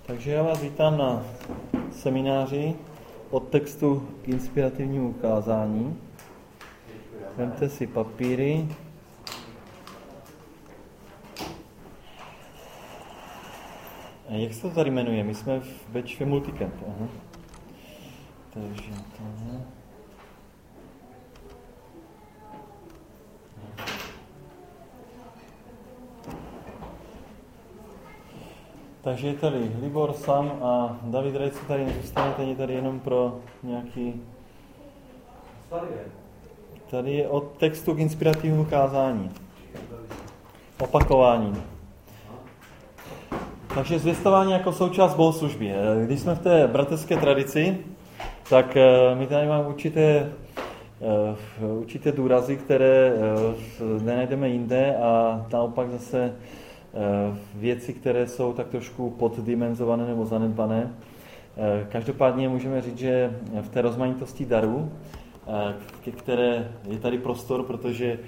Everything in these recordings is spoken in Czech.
Takže já vás vítám na semináři od textu k inspirativnímu kázání. Vemte si papíry. A jak se to tady jmenuje? My jsme v Bečvě Multicamp. Aha. Takže tohle. Takže je tady Libor sám a David Rejc tady nezůstane, teď je tady jenom pro nějaký... Tady je od textu k inspirativnímu kázání. Opakování. Takže zvěstování jako součást bohoslužby. Když jsme v té bratrské tradici, tak my tady máme určité důrazy, které nenajdeme jinde, a naopak zase věci, které jsou tak trošku poddimenzované nebo zanedbané. Každopádně můžeme říct, že v té rozmanitosti darů, ke které je tady prostor, protože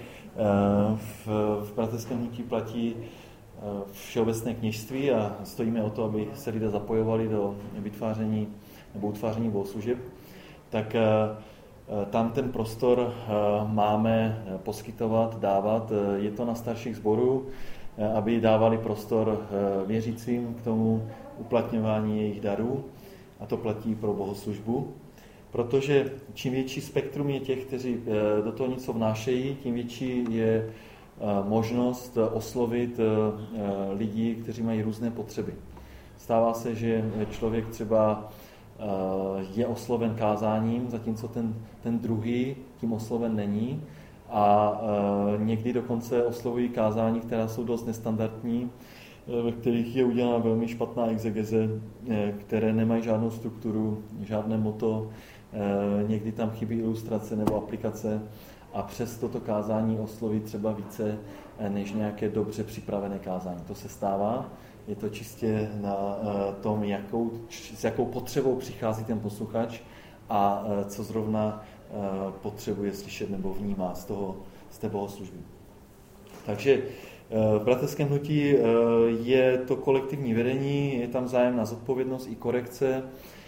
v bratrském hnutí platí všeobecné kněžství a stojíme o to, aby se lidé zapojovali do vytváření nebo utváření bohoslužeb, tak tam ten prostor máme poskytovat, dávat. Je to na starších sborů, aby dávali prostor věřícím k tomu uplatňování jejich darů, a to platí pro bohoslužbu, protože čím větší spektrum je těch, kteří do toho něco vnášejí, tím větší je možnost oslovit lidi, kteří mají různé potřeby. Stává se, že člověk třeba je osloven kázáním, zatímco ten druhý tím osloven není, a někdy dokonce oslovují kázání, která jsou dost nestandardní, ve kterých je udělána velmi špatná exegeze, které nemají žádnou strukturu, žádné motto, někdy tam chybí ilustrace nebo aplikace, a přes toto kázání osloví třeba více než nějaké dobře připravené kázání. To se stává, je to čistě na tom, s jakou potřebou přichází ten posluchač a co zrovna potřebuje slyšet nebo vnímá z té bohoslužby. Takže v bratrském hnutí je to kolektivní vedení, je tam vzájemná zodpovědnost i korekce,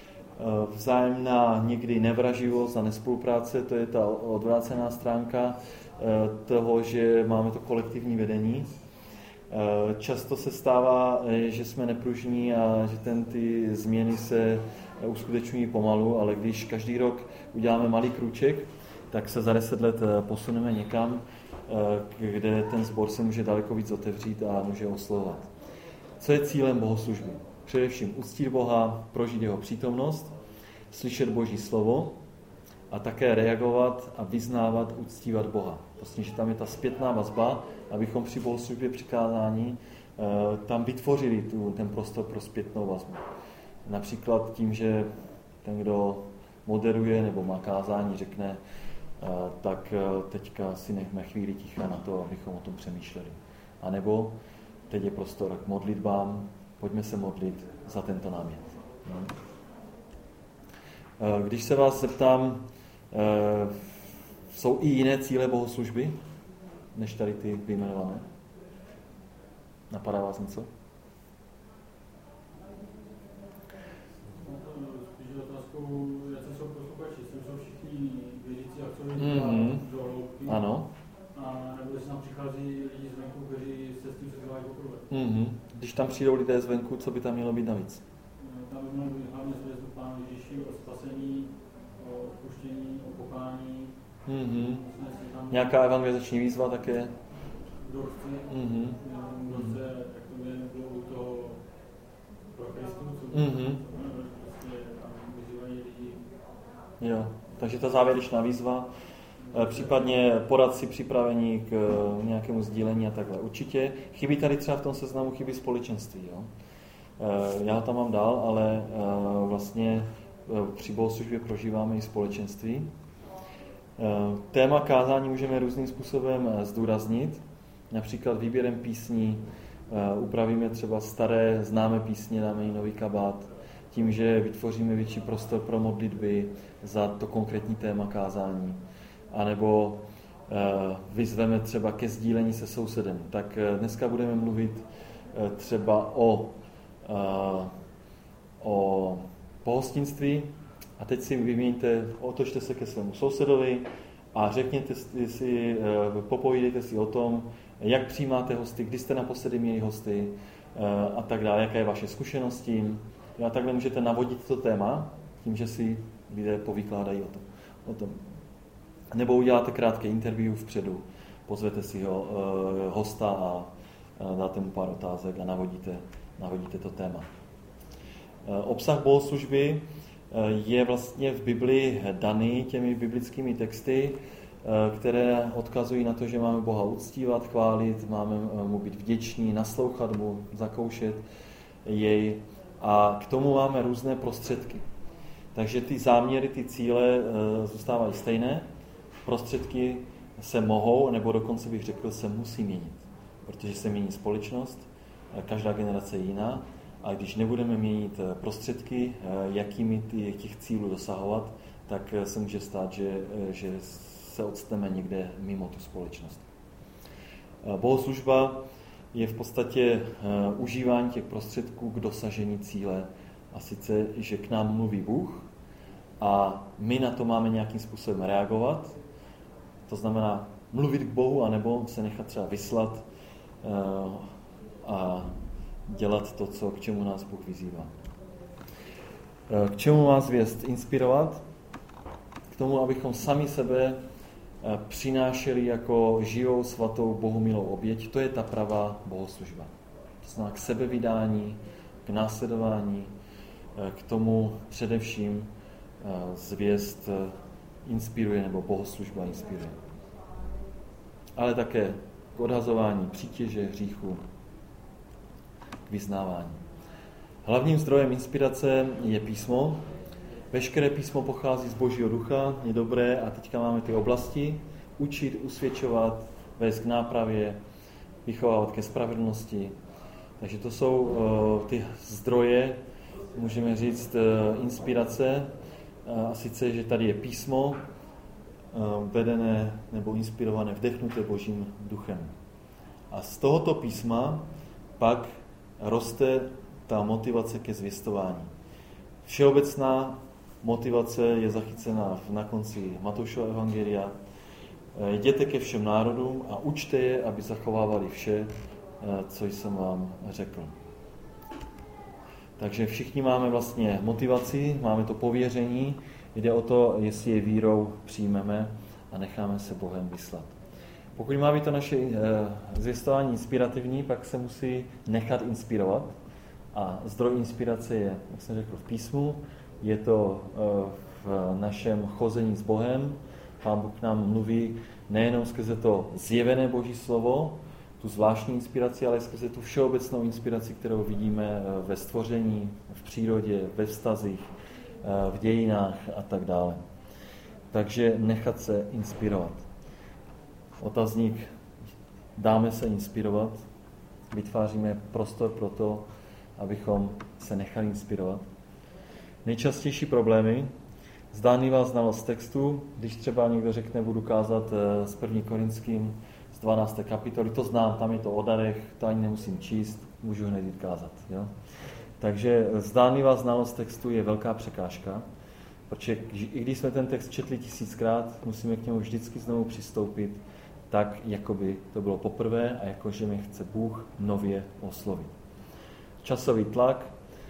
vzájemná někdy nevraživost a nespolupráce, to je ta odvrácená stránka toho, že máme to kolektivní vedení. Často se stává, že jsme nepružní a že ty změny se uskutečňují pomalu, ale když každý rok uděláme malý krůček, tak se za 10 let posuneme někam, kde ten sbor se může daleko víc otevřít a může oslovovat. Co je cílem bohoslužby? Především uctít Boha, prožít jeho přítomnost, slyšet Boží slovo a také reagovat a vyznávat, uctívat Boha. Vlastně, že tam je ta zpětná vazba, abychom při bohoslužbě přikázání tam vytvořili ten prostor pro zpětnou vazbu. Například tím, že ten, kdo moderuje nebo má kázání, řekne, tak teďka si nechme chvíli ticha na to, abychom o tom přemýšleli. A nebo teď je prostor k modlitbám, pojďme se modlit za tento námět. Když se vás zeptám, jsou i jiné cíle bohoslužby, než tady ty vyjmenované? Napadá vás něco? Spíš otázkou, jak jsou posluchači, jsou všichni věřící absolventi do hloubky. Ano. A nebo jestli tam přichází lidi zvenku, kteří se s tím setkávají poprvé. Když tam přijdou lidé zvenku, co by tam mělo být navíc? Tam by mělo být hlavně zvěstu Pánu Ježíši o spasení, o odpuštění, o pokání. Nějaká evangelizační výzva také? Kdo chce, kdo chce, tak to by nebylo u toho pro Kristu, co prostě tam vyzývají lidi. Jo, takže ta závěrečná výzva, případně poradci připravení k nějakému sdílení a takhle. Určitě chybí tady třeba v tom seznamu chybí společenství. Jo? Já ho tam mám dál, ale vlastně při bohoslužbě prožíváme i společenství. Téma kázání můžeme různým způsobem zdůraznit, například výběrem písní, upravíme třeba staré známé písně, dáme jí nový kabát, tím, že vytvoříme větší prostor pro modlitby za to konkrétní téma kázání, anebo vyzveme třeba ke sdílení se sousedem. Tak dneska budeme mluvit třeba o pohostinství a teď si vyměňte, otočte se ke svému sousedovi a řekněte si, popovídejte si o tom, jak přijímáte hosty, kdy jste naposledy měli hosty a tak dále, jaké je vaše zkušenosti. A takhle můžete navodit to téma tím, že si lidé povykládají o tom. Nebo uděláte krátké interview vpředu, pozvete si hosta a dáte mu pár otázek a navodíte to téma. Obsah bohoslužby je vlastně v Biblii daný těmi biblickými texty, které odkazují na to, že máme Boha uctívat, chválit, máme mu být vděční, naslouchat mu, zakoušet jej a k tomu máme různé prostředky. Takže ty záměry, ty cíle zůstávají stejné, prostředky se mohou, nebo dokonce bych řekl, se musí měnit, protože se mění společnost, každá generace je jiná a když nebudeme měnit prostředky, jakými těch cílů dosahovat, tak se může stát, že se odstneme někde mimo tu společnost. Bohoslužba je v podstatě užívání těch prostředků k dosažení cíle a sice, že k nám mluví Bůh a my na to máme nějakým způsobem reagovat, to znamená mluvit k Bohu, anebo se nechat třeba vyslat a dělat to, k čemu nás Bůh vyzývá. K čemu má zvěst inspirovat? K tomu, abychom sami sebe přinášeli jako živou, svatou, bohumilou oběť. To je ta pravá bohoslužba. To znamená k sebevydání, k následování, k tomu především zvěst inspiruje, nebo bohoslužba inspiruje. Ale také k odhazování přítěže, hříchu, k vyznávání. Hlavním zdrojem inspirace je písmo. Veškeré písmo pochází z Božího ducha, je dobré a teďka máme ty oblasti. Učit, usvědčovat, vést k nápravě, vychovávat ke spravedlnosti. Takže to jsou ty zdroje, můžeme říct, inspirace. A sice, že tady je písmo, vedené nebo inspirované, vdechnuté Božím duchem. A z tohoto písma pak roste ta motivace ke zvěstování. Všeobecná motivace je zachycena na konci Matoušova evangelia. Jděte ke všem národům a učte je, aby zachovávali vše, co jsem vám řekl. Takže všichni máme vlastně motivaci, máme to pověření, jde o to, jestli je vírou přijmeme a necháme se Bohem vyslat. Pokud má být to naše zvěstování inspirativní, pak se musí nechat inspirovat. A zdroj inspirace je, jak jsem řekl, v písmu, je to v našem chození s Bohem. Pán Bůh nám mluví nejenom skrze to zjevené Boží slovo, tu zvláštní inspiraci, ale skrze tu všeobecnou inspiraci, kterou vidíme ve stvoření, v přírodě, ve vztazích, v dějinách a tak dále. Takže nechat se inspirovat. Otazník, dáme se inspirovat, vytváříme prostor pro to, abychom se nechali inspirovat. Nejčastější problémy, zdánlivá znalost textu, když třeba někdo řekne, budu kázat z 1. Korinským z 12. kapitoly, to znám, tam je to o darech, to ani nemusím číst, můžu hned jít kázat. Jo? Takže zdánlivá znalost textu je velká překážka, protože i když jsme ten text četli 1000krát, musíme k němu vždycky znovu přistoupit tak, jako by to bylo poprvé a jako, že mi chce Bůh nově oslovit. Časový tlak,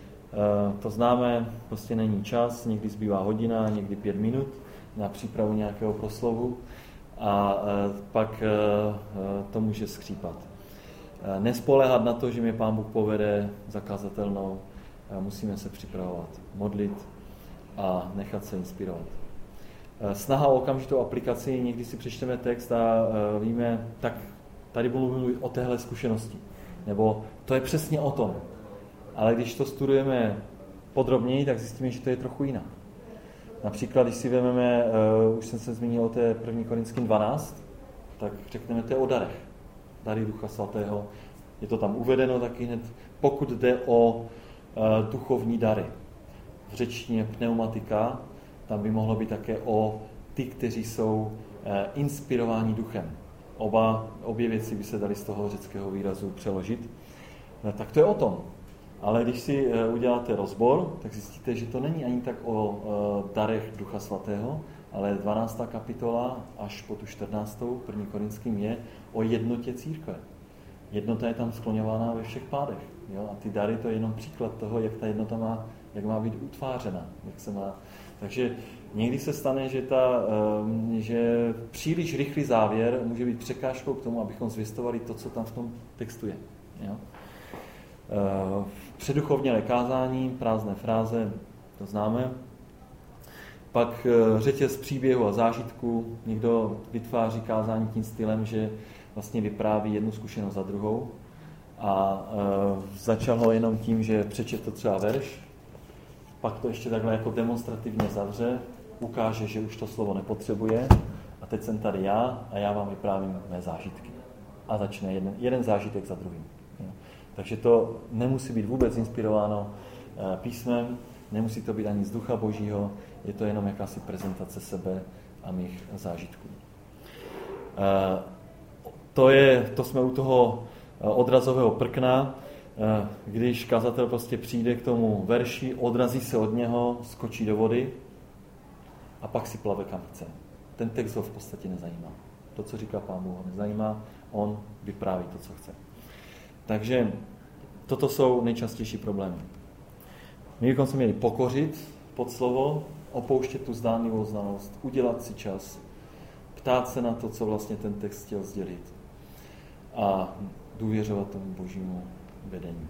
to známe, prostě není čas, někdy zbývá hodina, někdy 5 minut na přípravu nějakého proslovu a pak to může skřípat. Nespoléhat na to, že mě Pán Bůh povede zakázatelnou, musíme se připravovat, modlit a nechat se inspirovat. Snaha o okamžitou aplikaci, někdy si přečteme text a víme, tak tady budu mluvit o téhle zkušenosti, nebo to je přesně o tom. Ale když to studujeme podrobněji, tak zjistíme, že to je trochu jinak. Například, když si vezmeme, už jsem se zmínil o té 1. Korinským 12, tak řekneme, to je o darech. Dary Ducha Svatého. Je to tam uvedeno taky hned, pokud jde o duchovní dary. V řečtině pneumatika, tam by mohlo být také o ty, kteří jsou inspirováni duchem. Obě věci by se daly z toho řeckého výrazu přeložit. Tak to je o tom. Ale když si uděláte rozbor, tak zjistíte, že to není ani tak o darech Ducha Svatého, ale 12. kapitola až po tu 14. 1. Korinským je o jednotě církve. Jednota je tam skloňována ve všech pádech. Jo? A ty dary to je jenom příklad toho, jak ta jednota jak má být utvářena. Jak se má. Takže někdy se stane, že příliš rychlý závěr může být překážkou k tomu, abychom zvěstovali to, co tam v tom textu je. Jo? Předduchovnělé kázání, prázdné fráze, to známe. Pak řetěz příběhu a zážitku. Někdo vytváří kázání tím stylem, že vlastně vypráví jednu zkušenost za druhou a začal ho jenom tím, že přečetl třeba verš, pak to ještě takhle jako demonstrativně zavře, ukáže, že už to slovo nepotřebuje a teď jsem tady já a já vám vyprávím mé zážitky. A začne jeden zážitek za druhým. Takže to nemusí být vůbec inspirováno písmem, nemusí to být ani z Ducha Božího, je to jenom jakási prezentace sebe a mých zážitků. To jsme u toho odrazového prkna, když kazatel prostě přijde k tomu verši, odrazí se od něho, skočí do vody a pak si plave kam chce. Ten text ho v podstatě nezajímá. To, co říká Pán Bůh, ho nezajímá, on vypráví to, co chce. Takže toto jsou nejčastější problémy. My bychom se měli pokořit pod slovo, opouštět tu zdánlivou znalost, udělat si čas, ptát se na to, co vlastně ten text chtěl sdělit a důvěřovat tomu Božímu vedení.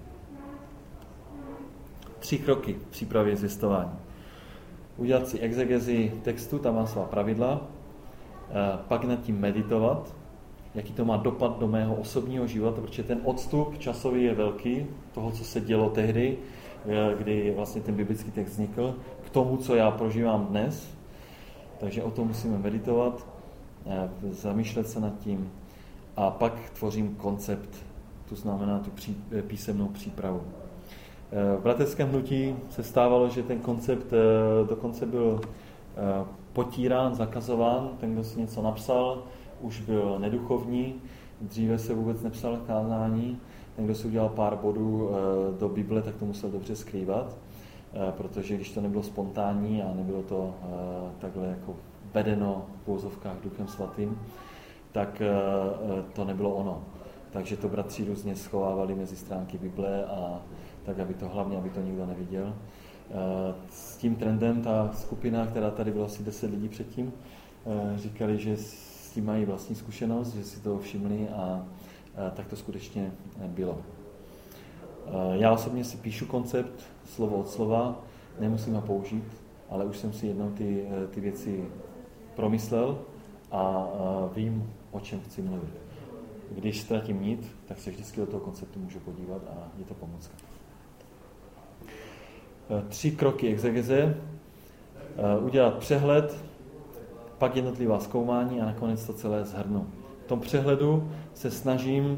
3 kroky v přípravě zvěstování. Udělat si exegezi textu, tam má svá pravidla, pak nad tím meditovat, jaký to má dopad do mého osobního života, protože ten odstup časový je velký, toho, co se dělo tehdy, kdy vlastně ten biblický text vznikl, k tomu, co já prožívám dnes. Takže o tom musíme meditovat, zamýšlet se nad tím a pak tvořím koncept, to znamená tu písemnou přípravu. V bratrském hnutí se stávalo, že ten koncept dokonce byl potírán, zakazován. Ten, kdo si něco napsal, už byl neduchovní, dříve se vůbec nepsal kázání. Ten, kdo si udělal pár bodů do Bible, tak to musel dobře skrývat, protože když to nebylo spontánní a nebylo to takhle jako vedeno v uvozovkách Duchem Svatým, tak to nebylo ono. Takže to bratři různě schovávali mezi stránky Bible a tak, aby to nikdo neviděl. S tím trendem ta skupina, která tady byla asi 10 lidí předtím, říkali, že s tím mají vlastní zkušenost, že si to všimli a tak to skutečně bylo. Já osobně si píšu koncept slovo od slova, nemusím ho použít, ale už jsem si jednou ty věci promyslel a vím, o čem chci mluvit. Když ztratím nit, tak se vždycky do toho konceptu můžu podívat a je to pomůcka. 3 kroky exegeze. Udělat přehled, pak jednotlivá zkoumání a nakonec to celé shrnu. V tom přehledu se snažím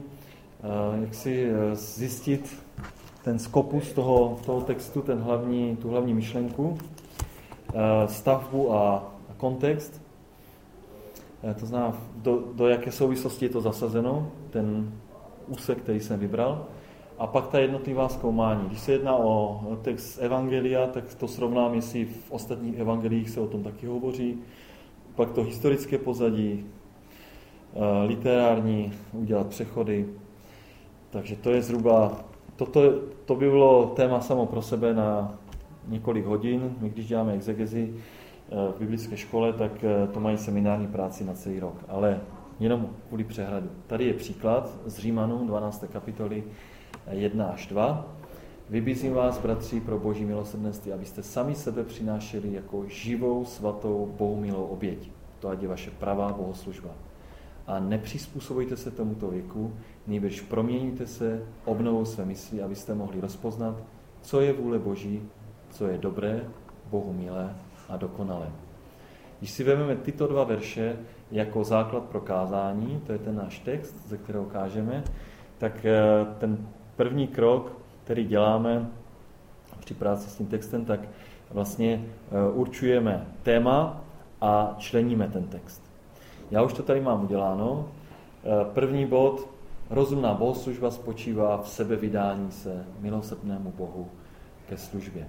zjistit ten skopus toho textu, tu hlavní myšlenku, stavbu a kontext. To znamená, do jaké souvislosti je to zasazeno, ten úsek, který jsem vybral. A pak ta jednotlivá zkoumání. Když se jedná o text Evangelia, tak to srovnám, jestli v ostatních evangeliích se o tom taky hovoří. Pak to historické pozadí, literární, udělat přechody. Takže to je zhruba, to by bylo téma samo pro sebe na několik hodin. My když děláme exegezi v biblické škole, tak to mají seminární práci na celý rok. Ale jenom kvůli přehledu. Tady je příklad z Římanům 12. kapitoly 1 až 2. Vybízím vás, bratři, pro Boží milosrdenství, abyste sami sebe přinášeli jako živou, svatou, bohumilou oběť. To ať je vaše pravá bohoslužba. A nepřizpůsobujte se tomuto věku, nýbrž proměňujte se obnovou své mysli, abyste mohli rozpoznat, co je vůle Boží, co je dobré, Bohu milé a dokonalé. Když si vezmeme tyto 2 verše jako základ pro kázání, to je ten náš text, ze kterého kážeme, tak ten první krok, který děláme při práci s tím textem, tak vlastně určujeme téma a členíme ten text. Já už to tady mám uděláno. První bod, Rozumná bohoslužba spočívá v sebevydání se milosrdnému Bohu ke službě.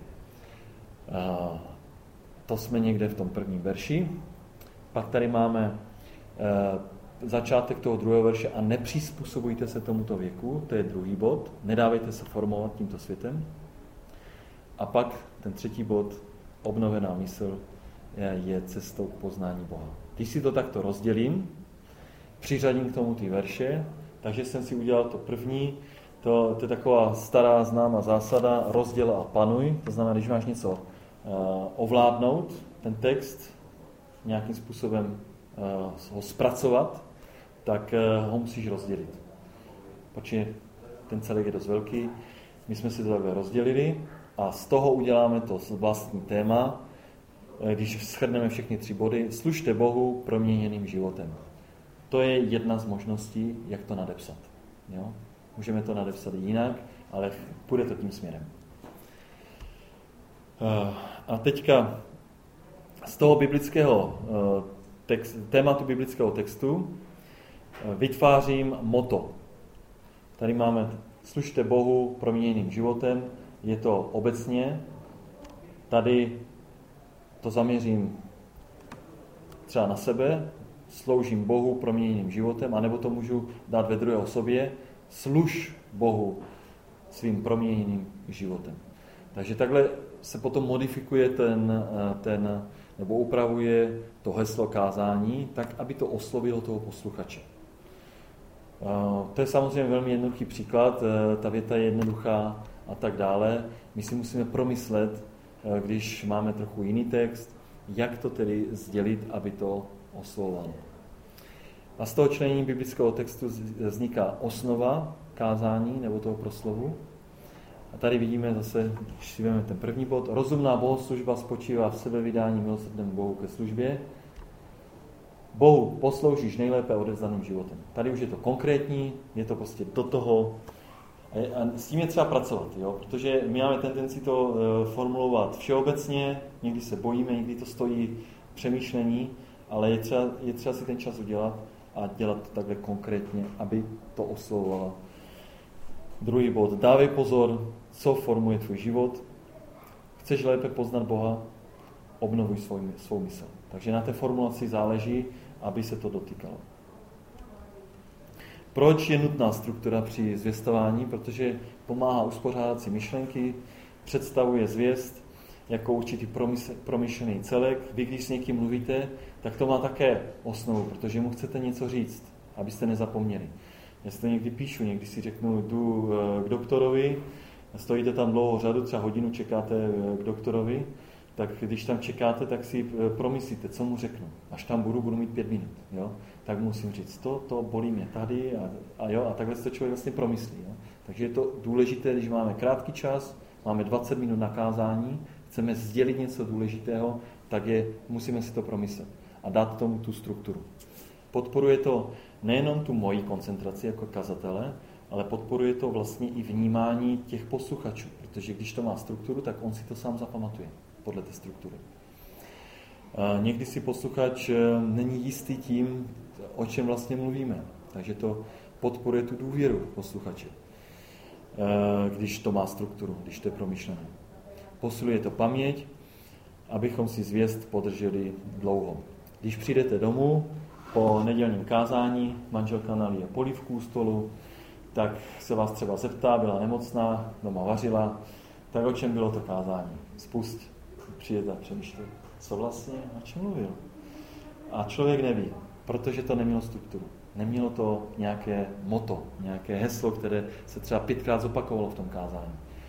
To jsme někde v tom prvním verši. Pak tady máme začátek toho druhého verše a nepřizpůsobujte se tomuto věku, to je druhý bod, nedávejte se formovat tímto světem. A pak ten třetí bod, obnovená mysl, je cestou k poznání Boha. Když si to takto rozdělím, přiřadím k tomu ty verše, takže jsem si udělal to první, to je taková stará známá zásada, rozděl a panuj, to znamená, když máš něco ovládnout, ten text, nějakým způsobem ho zpracovat, tak ho musíš rozdělit. Protože ten celek je dost velký, my jsme si to takhle rozdělili a z toho uděláme to vlastní téma, když shrneme všechny 3 body, služte Bohu proměněným životem. To je jedna z možností, jak to nadepsat. Jo? Můžeme to nadepsat jinak, ale půjde to tím směrem. A teďka z toho biblického tématu biblického textu vytvářím motto. Tady máme služte Bohu proměněným životem, je to obecně, tady to zaměřím třeba na sebe, sloužím Bohu proměněným životem, anebo to můžu dát ve druhé osobě, služ Bohu svým proměněným životem. Takže takhle se potom modifikuje nebo upravuje to heslo kázání, tak, aby to oslovilo toho posluchače. To je samozřejmě velmi jednoduchý příklad, ta věta je jednoduchá a tak dále. My si musíme promyslet, když máme trochu jiný text, jak to tedy sdělit, aby to oslovovalo. A z toho členění biblického textu vzniká osnova kázání nebo toho proslovu. A tady vidíme zase, když si vezmeme ten první bod, rozumná bohoslužba spočívá v sebevydání milosrdnému Bohu ke službě. Bohu posloužíš nejlépe odevzdaným životem. Tady už je to konkrétní, je to prostě do toho. A s tím je třeba pracovat, jo? Protože my máme tendenci to formulovat všeobecně, někdy se bojíme, někdy to stojí přemýšlení, ale je třeba si ten čas udělat a dělat to takhle konkrétně, aby to oslovovalo. Druhý bod, dávej pozor, co formuje tvůj život. Chceš lépe poznat Boha, obnovuj svou mysl. Takže na té formulaci záleží, aby se to dotýkalo. Proč je nutná struktura při zvěstování? Protože pomáhá uspořádat si myšlenky, představuje zvěst jako určitý promyšlený celek. Vy, když s někým mluvíte, tak to má také osnovu, protože mu chcete něco říct, abyste nezapomněli. Já si to někdy píšu, někdy si řeknu, jdu k doktorovi, stojíte tam dlouho řadu, třeba hodinu čekáte k doktorovi, tak když tam čekáte, tak si promyslíte, co mu řeknu. Až tam budu mít 5 minut. Jo? Tak musím říct, to bolí mě tady a takhle se to člověk vlastně promyslí. Jo? Takže je to důležité, když máme krátký čas, máme 20 minut na kázání, chceme sdělit něco důležitého, tak musíme si to promyslet a dát tomu tu strukturu. Podporuje to nejenom tu moji koncentraci jako kazatele, ale podporuje to vlastně i vnímání těch posluchačů, protože když to má strukturu, tak on si to sám zapamatuje podle té struktury. Někdy si posluchač není jistý tím, o čem vlastně mluvíme, takže to podporuje tu důvěru posluchače, když to má strukturu, když to je promyšlené. Posiluje to paměť, abychom si zvěst podrželi dlouho. Když přijdete domů po nedělním kázání, manželka nalije polívku u stolu, tak se vás třeba zeptá, byla nemocná, doma vařila, tak o čem bylo to kázání? Spust, přijede a přemýšlí, co vlastně, o čem mluvil? A člověk neví, protože to nemělo strukturu. Nemělo to nějaké motto, nějaké heslo, které se třeba 5krát zopakovalo v tom kázání.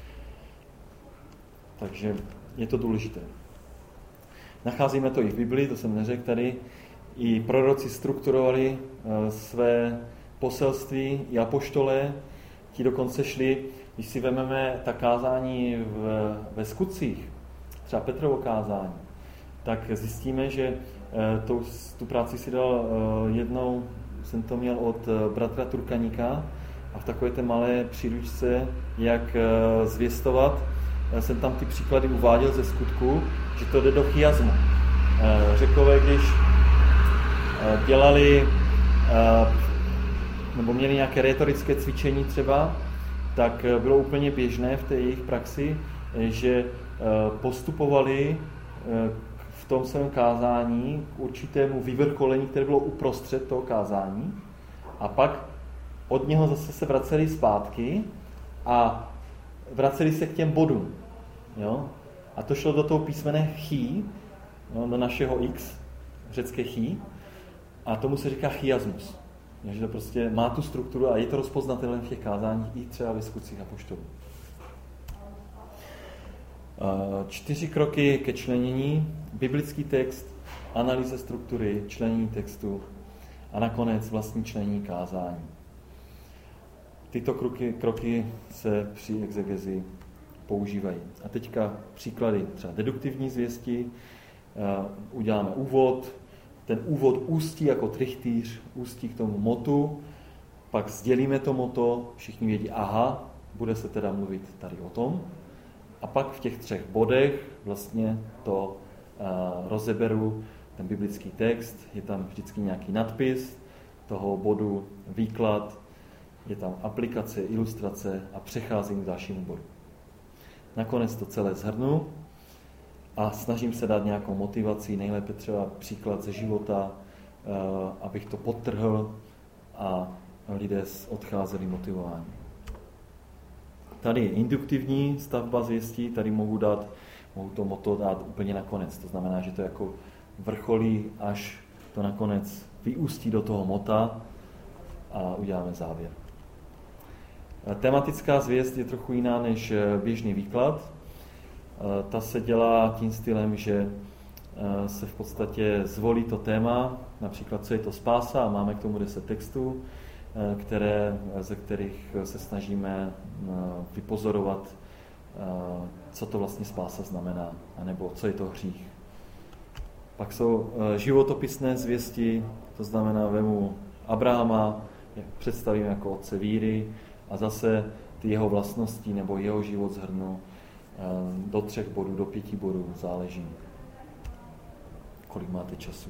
Takže je to důležité. Nacházíme to i v Biblii, to jsem neřekl tady. I proroci strukturovali své poselství, i apoštolé, ti dokonce šli, když si vezmeme ta kázání ve Skutcích, třeba Petrovo kázání, tak zjistíme, že tu práci si dal jednou, jsem to měl od bratra Turkaníka a v takové té malé příručce, jak zvěstovat, jsem tam ty příklady uváděl ze Skutku, že to jde do chiasmu. Řekové, když dělali nebo měli nějaké rétorické cvičení třeba, tak bylo úplně běžné v té jejich praxi, že postupovali v tom svém kázání k určitému vyvrcholení, které bylo uprostřed toho kázání, a pak od něho zase se vraceli zpátky a vraceli se k těm bodům. Jo? A to šlo do toho písmene chi, no, do našeho x, řecké chi, a tomu se říká chiasmus. Že to prostě má tu strukturu a je to rozpoznatelné v těch kázáních i třeba ve skutcích apoštolů. 4 kroky ke členění: biblický text, analýza struktury, členění textu a nakonec vlastní členění kázání. Tyto kroky se při exegezi používají. A teďka příklady třeba deduktivní zvěsti. Uděláme úvod. Ten úvod ústí jako trichtýř, ústí k tomu motu, pak sdělíme to moto, všichni vědí, aha, bude se teda mluvit tady o tom. A pak v těch 3 bodech vlastně to rozeberu, ten biblický text, je tam vždycky nějaký nadpis toho bodu, výklad, je tam aplikace, ilustrace a přecházím k dalšímu bodu. Nakonec to celé shrnu a snažím se dát nějakou motivaci, nejlépe třeba příklad ze života, abych to podtrhl a lidé odcházeli motivováni. Tady je induktivní stavba zvěstí, tady mohu to moto dát úplně nakonec. To znamená, že to jako vrcholí, až to nakonec vyústí do toho mota a uděláme závěr. Tematická zvěst je trochu jiná než běžný výklad. Ta se dělá tím stylem, že se v podstatě zvolí to téma, například co je to spása, a máme k tomu 10 textů, ze kterých se snažíme vypozorovat, co to vlastně spása znamená, anebo co je to hřích. Pak jsou životopisné zvěsti, to znamená vemu Abrahama, představím jako otce víry a zase ty jeho vlastnosti nebo jeho život shrnu do 3 bodů, do 5 bodů, záleží, kolik máte času.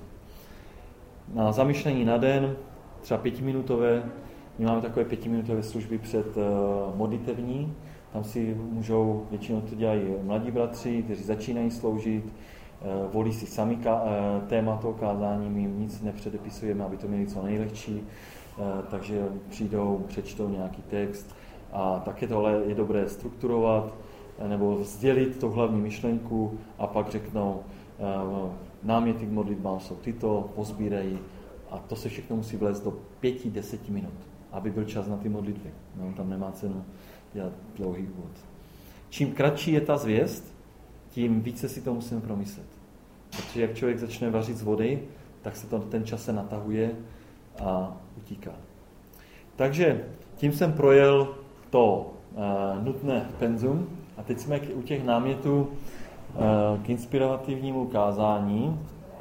Na zamyšlení na den, třeba 5minutové, my máme takové 5minutové služby před modlitevní, tam si můžou, většinou to dělají mladí bratři, kteří začínají sloužit, volí si sami téma toho kázání, my jim nic nepředepisujeme, aby to měli co nejlehčí, takže přijdou, přečtou nějaký text a také tohle je dobré strukturovat nebo sdělit tu hlavní myšlenku a pak řeknou, náměty k modlitbám jsou tyto, pozbírají a to se všechno musí vlézt do 5-10 minut, aby byl čas na ty modlitby. No, tam nemá cenu dělat dlouhý úvod. Čím kratší je ta zvěst, tím více si to musím promyslet. Protože jak člověk začne vařit z vody, tak se ten čas se natahuje a utíká. Takže tím jsem projel to nutné penzum a teď jsme u těch námětů k inspirativnímu kázání.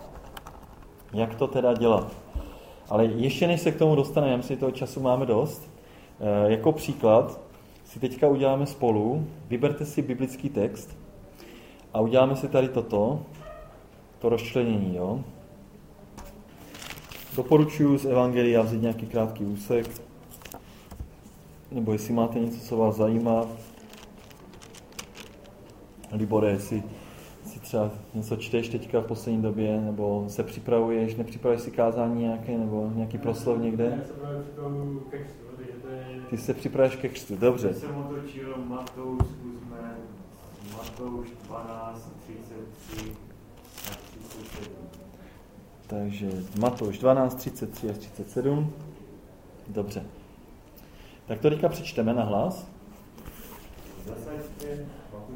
Jak to teda dělat? Ale ještě než se k tomu dostaneme, já myslím, že toho času máme dost. Jako příklad si teďka uděláme spolu, vyberte si biblický text a uděláme si tady to rozčlenění. Jo? Doporučuji z Evangelia vzít nějaký krátký úsek, nebo jestli máte něco, co vás zajímá. Libore, jestli třeba něco čteš teďka v poslední době, nebo se připravuješ, nepřipravuješ si kázání nějaké, nebo nějaký proslov někde? Ty se připravuješ ke křtu, dobře. Já jsem otočil Matouš 12, 33 a 37. Takže Matouš 12, 33 až 37. Dobře. Tak to teďka přečteme na hlas. Zasaďte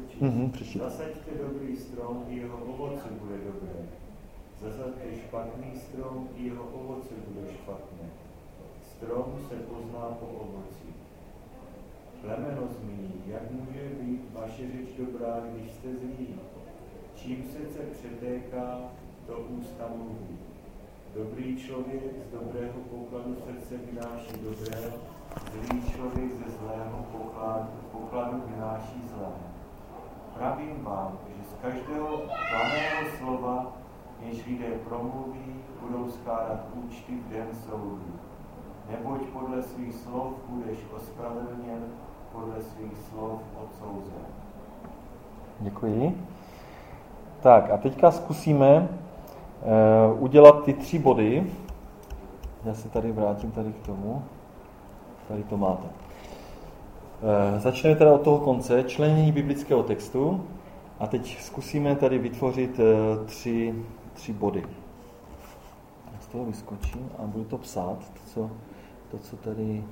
dobrý strom, i jeho ovoce bude dobré. Zasaďte špatný strom, i jeho ovoce bude špatné. Strom se pozná po ovoci. Plemeno zmíní, jak může být vaše řeč dobrá, když jste zlí. Čím srdce přetéká, to ústa mluví. Dobrý člověk z dobrého pokladu srdce vynáší dobré, zlý člověk ze zlého pokladu vynáší zlé. Pravím vám, že z každého planého slova, jež lidé promluví, budou skládat účty v den soudu. Neboť podle svých slov budeš ospravedlněn, podle svých slov odsouzen. Děkuji. Tak a teďka zkusíme udělat ty 3 body. Já se tady vrátím tady k tomu. Tady to máte. Začneme teda od toho konce, členění biblického textu. A teď zkusíme tady vytvořit 3 body. Já z toho vyskočím a budu to psát, to, co tady...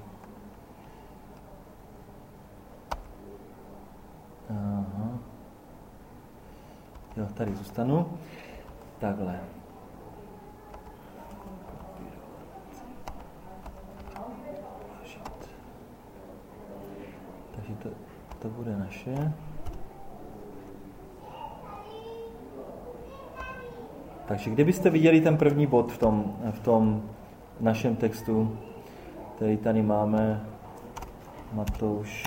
Aha. Jo, tady zůstanu. Takhle. Takže to bude naše. Takže kdybyste viděli ten první bod v tom našem textu, který tady máme, Matouš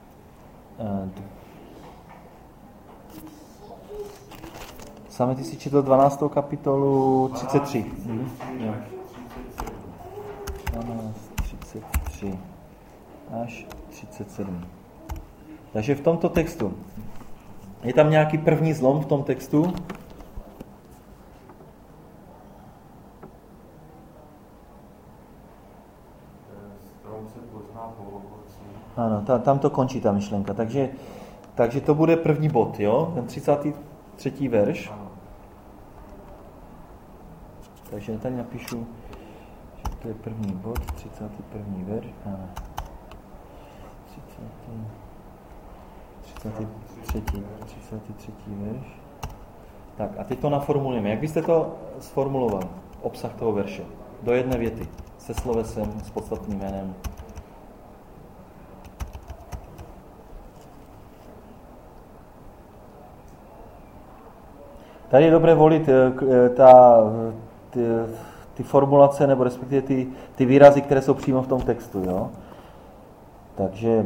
Sami ty si četl 12. kapitolu 33. 12, 33 až 37. Takže v tomto textu je tam nějaký první zlom v tom textu? Ano, tam to končí ta myšlenka. Takže to bude první bod, jo? Ten 33. verš. Takže tady napíšu, že to je první bod, 31. verš. Ano. 33. verš. Tak a teď to naformulujeme. Jak byste to sformuloval? Obsah toho verše. Do jedné věty. Se slovesem, s podstatným jménem. Tady je dobré volit ty formulace, nebo respektive ty výrazy, které jsou přímo v tom textu, jo? Takže...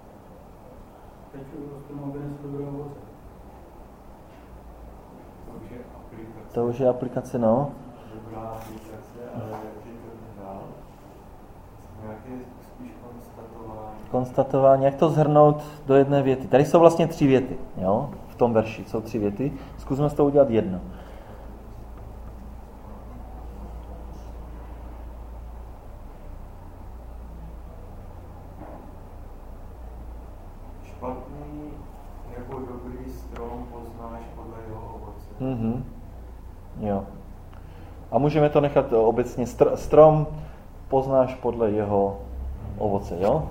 To už je aplikace, no. Dobrá aplikace, ale jak je to dál? Nějaké spíš konstatování. Jak to shrnout do jedné věty? Tady jsou vlastně 3 věty, jo? V tom verši jsou 3 věty. Zkusme z toho udělat jedno. Špatný nebo dobrý strom poznáš podle jeho ovoce. Mhm. Jo. A můžeme to nechat obecně. Strom poznáš podle jeho ovoce, jo?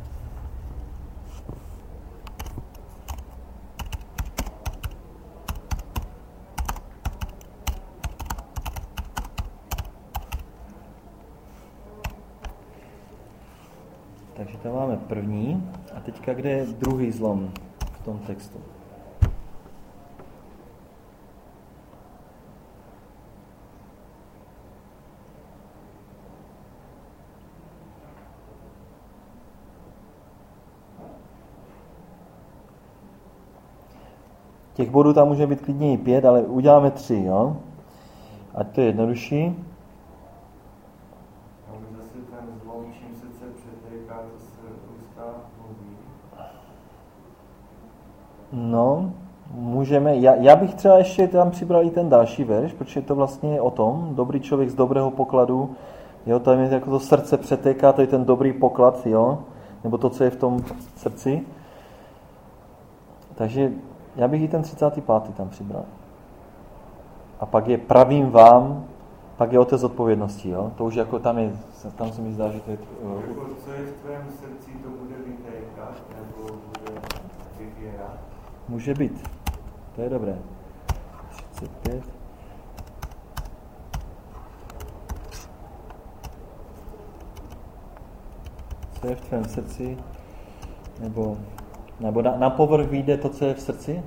Takže tam máme první. A teďka kde je druhý zlom v tom textu? Těch bodů tam může být klidně i 5, ale uděláme 3, jo? Ať to je jednodušší. Zase ten zlom, čím se přetéká, to se ústa mluví. No, můžeme. Já bych třeba ještě tam přibral i ten další verš, protože to vlastně je o tom, dobrý člověk z dobrého pokladu, jo, tam je jako to srdce přetéká, to je ten dobrý poklad, jo, nebo to, co je v tom srdci. Takže já bych i ten 35. tam přibral. A pak je pravím vám, pak je otec odpovědnosti, jo. To už jako tam se mi zdá, že to je... Jako co je v tvém srdci, to bude vytékat, nebo bude vyvěrat? Může být. To je dobré. 35. Co je v tvém srdci? Nebo na povrch vyjde to, co je v srdci?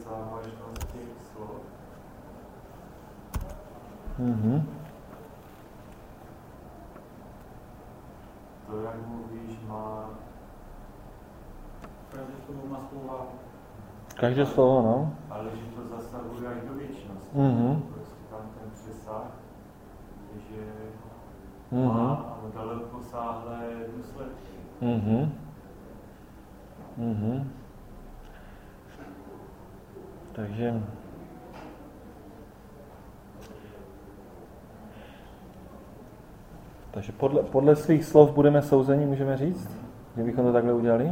závažnost těch slov. To, jak mluvíš, má... Každé slovo má svou váhu. Každé slovo, no. Ale že to zasahuje až do věčnosti. Prostě tam ten přesah, že má dalekosáhlé důsledky. Takže podle svých slov budeme souzeni, můžeme říct? Že bychom to takhle udělali?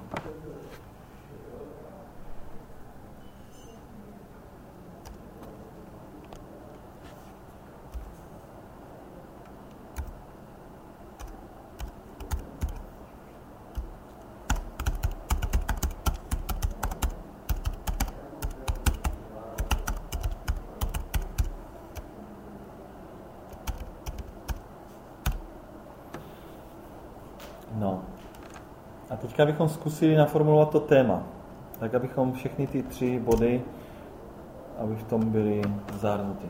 No. A teďka bychom zkusili naformulovat to téma. Tak, abychom všechny ty 3 body, aby v tom byly zahrnuty.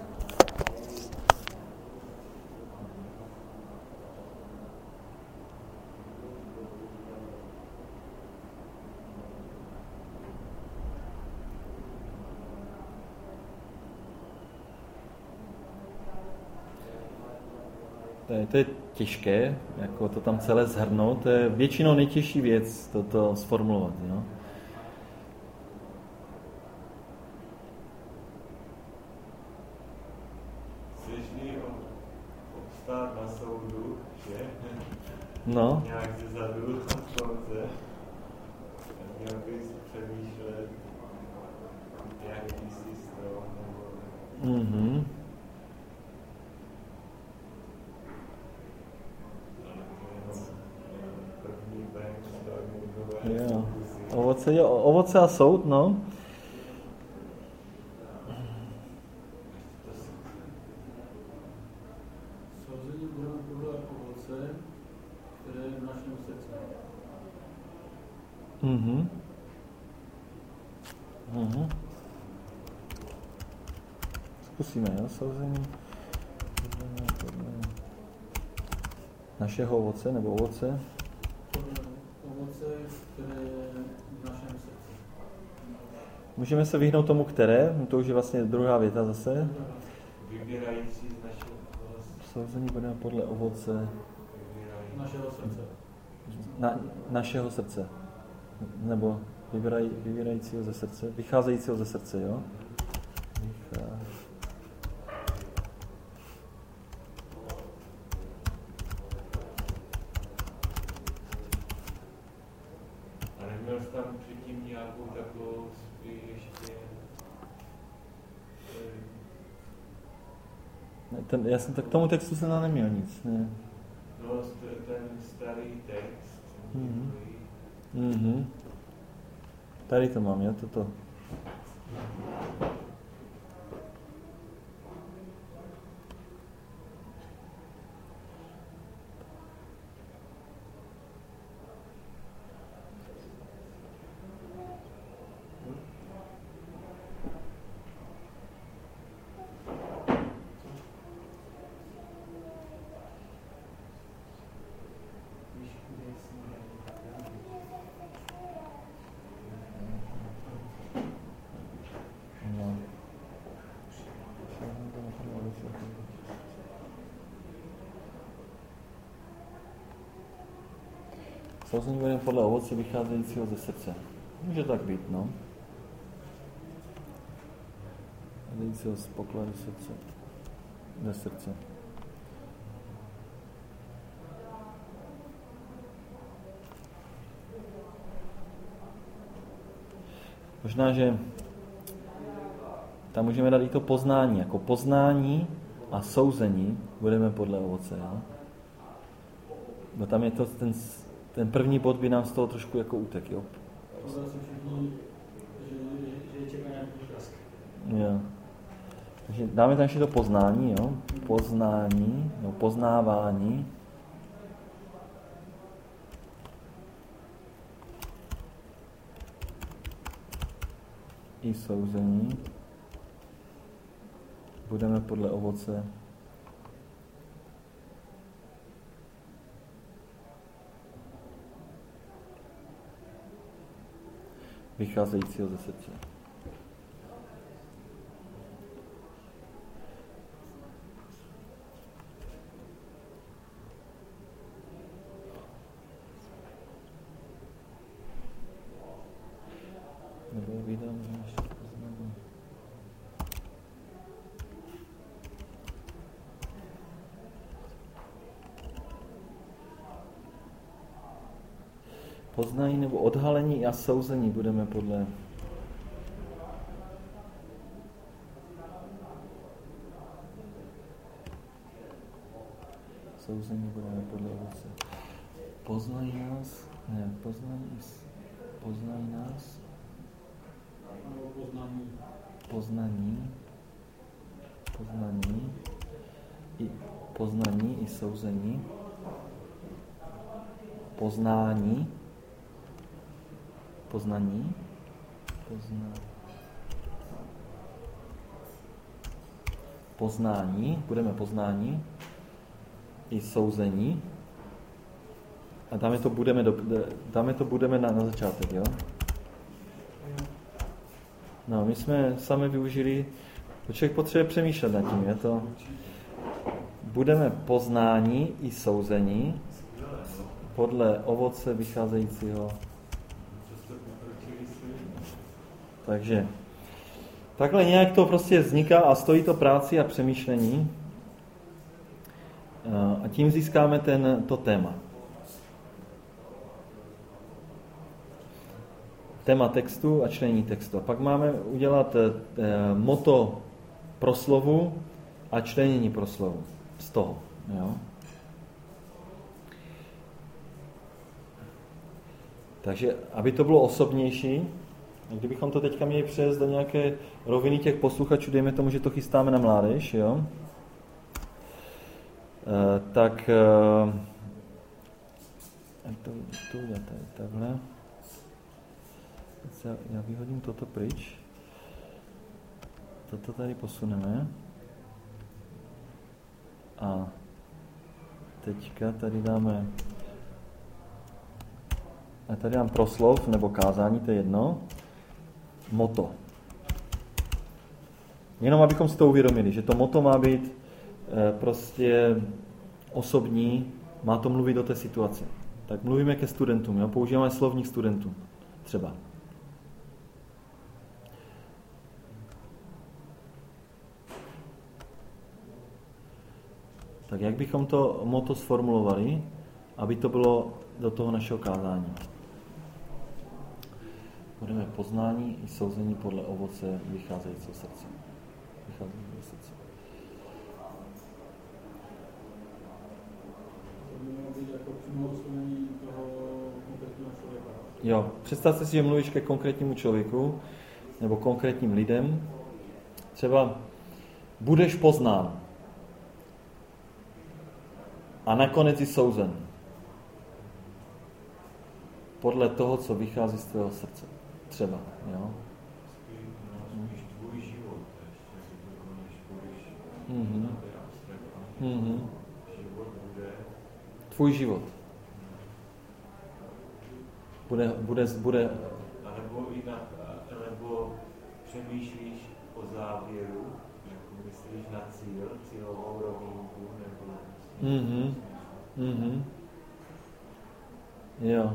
To je těžké, jako to tam celé shrnout. To je většinou nejtěžší věc, toto sformulovat. Jo? Chceš-li obstát na soudu, že? No. Nějak zezadu v konce, měl bys přemýšlet, jaký jsi strom, nebo... Jo. Ovoce a soud, no. Souzení budeme podle ovoce, které je v našem srdci. Zkusíme, jo, souzení. Našeho ovoce, nebo ovoce? Ovoce, které je v našem srdci. Můžeme se vyhnout tomu, které? No to už je vlastně druhá věta zase. Vybírající z našeho Souzení budeme podle ovoce našeho srdce. Našeho srdce. Nebo vybírajícího ze srdce. Vycházejícího ze srdce, jo? Neměl jsi tam předtím nějakou takovou ještě... Já jsem tak k tomu textu jsem neměl nic, ne. No, ten starý text. Tady to mám, jo, toto. Souzení budeme podle ovoce vycházejícího ze srdce. Může tak být, no. Vycházejícího z pokladu srdce. Ze srdce. Možná, že tam můžeme dát i to poznání. Jako poznání a souzení budeme podle ovoce. Jo? No tam je to ten první bod by nám z toho trošku jako utek, jo. Pozor si všichni, že je čeká nějaký úkaz. Jo. Takže dáme tam ještě to poznání, jo. Poznání, no, poznávání. i souzení budeme podle ovoce vycházejícího ze srdce. Nebo vydám, že ještě poznání. Poznání nebo odhalení a souzení budeme podle ovoce. Poznají nás poznání i souzení, budeme poznání i souzení a dáme to budeme na začátek, jo? No, my jsme sami využili, člověk potřebuje přemýšlet nad tím, je to budeme poznání i souzení podle ovoce vycházejícího. Takže takhle nějak to prostě vzniká a stojí to práci a přemýšlení a tím získáme to téma. Téma textu a čtení textu. A pak máme udělat motto proslovu a členění proslovu z toho. Jo? Takže, aby to bylo osobnější, kdybychom to teďka měli přes do nějaké roviny těch posluchačů, dejme tomu, že to chystáme na mládež, jo? Tak to udělat takhle. Já vyhodím toto pryč. Toto tady posuneme. A teďka tady dáme proslov nebo kázání, to je jedno. Motto. Jenom abychom si to uvědomili, že to motto má být prostě osobní, má to mluvit do té situace. Tak mluvíme ke studentům, jo? Používáme slovník studentů třeba. Tak jak bychom to motto sformulovali, aby to bylo do toho našeho kázání? Budeme poznání i souzení podle ovoce vycházejícího srdce. To by mělo být jako přímo oslovení toho konkrétního člověka. Jo, představte si, že mluvíš ke konkrétnímu člověku nebo konkrétním lidem. Třeba budeš poznán a nakonec i souzen. Podle toho, co vychází z tvého srdce. Třeba, jo? Spíš tvůj život, život bude... Tvůj život. Bude... Nebo přemýšlíš o závěru, jako myslíš na cílovou rovinku, nebo... Jo.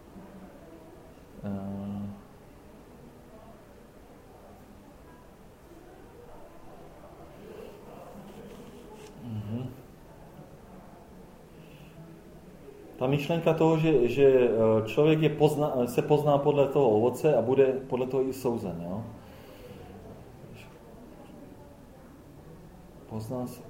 Ta myšlenka toho, že člověk se pozná podle toho ovoce a bude podle toho i souzen, jo? Pozná se...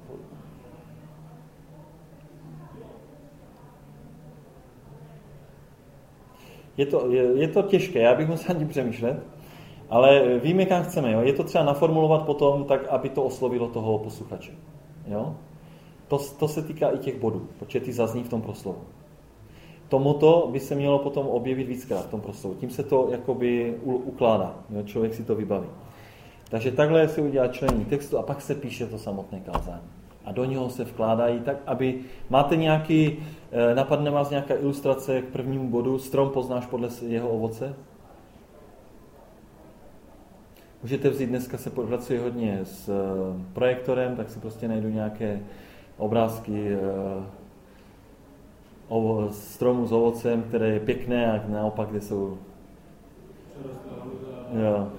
Je to těžké, já bych musel tím přemýšlet, ale víme, kam chceme. Jo? Je to třeba naformulovat potom tak, aby to oslovilo toho posluchače. Jo? To se týká i těch bodů, protože ty zazní v tom proslovu. tomuto by se mělo potom objevit víckrát v tom prostoru. Tím se to jakoby ukládá, jo? Člověk si to vybaví. Takže takhle se udělá členění textu a pak se píše to samotné kázání. A do něho se vkládají tak, aby... Máte napadne vás nějaká ilustrace k prvnímu bodu, strom poznáš podle jeho ovoce? Můžete vzít, dneska se pracuje hodně s projektorem, tak si prostě najdu nějaké obrázky stromu s ovocem, které je pěkné a naopak, kde jsou... Jo.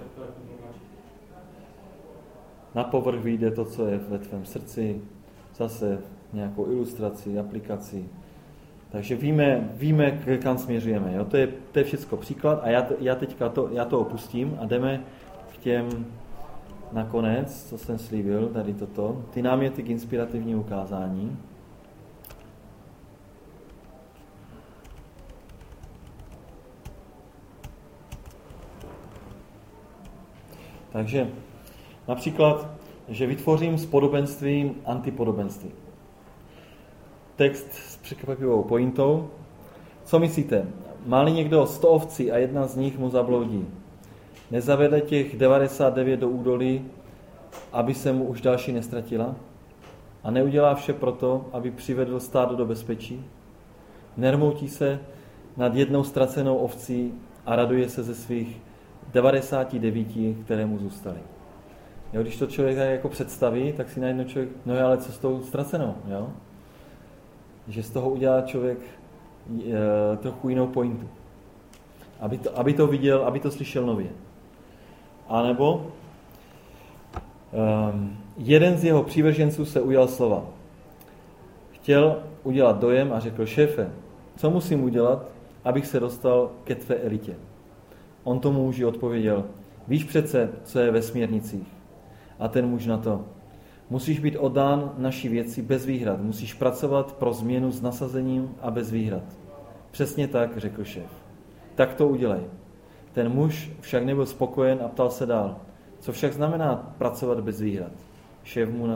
Na povrch vyjde to, co je ve tvém srdci, zase nějakou ilustraci, aplikaci. Takže víme, kam směřujeme. Jo? To je všecko příklad a já to opustím a jdeme k těm nakonec, co jsem slíbil, tady toto, ty náměty k inspirativnímu kázání. Takže například, že vytvořím s podobenstvím antipodobenství. Text s překvapivou pointou. Co myslíte? Má-li někdo 100 ovcí a jedna z nich mu zabloudí, nezavede těch 99 do údolí, aby se mu už další nestratila? A neudělá vše proto, aby přivedl stádo do bezpečí? Nermoutí se nad jednou ztracenou ovcí a raduje se ze svých 99, které mu zůstaly. Jo, když to člověk jako představí, tak si najednou člověk, no ale co s tou ztracenou, jo? Že z toho udělá člověk trochu jinou pointu. Aby to viděl, aby to slyšel nově. A nebo jeden z jeho přívrženců se ujal slova. Chtěl udělat dojem a řekl, šéfe, co musím udělat, abych se dostal ke tvé elitě? On tomu muži odpověděl, víš přece, co je ve směrnicích. A ten muž na to, musíš být oddán naší věci bez výhrad, musíš pracovat pro změnu s nasazením a bez výhrad. Přesně tak, řekl šéf. Tak to udělej. Ten muž však nebyl spokojen a ptal se dál. Co však znamená pracovat bez výhrad? Šéf mu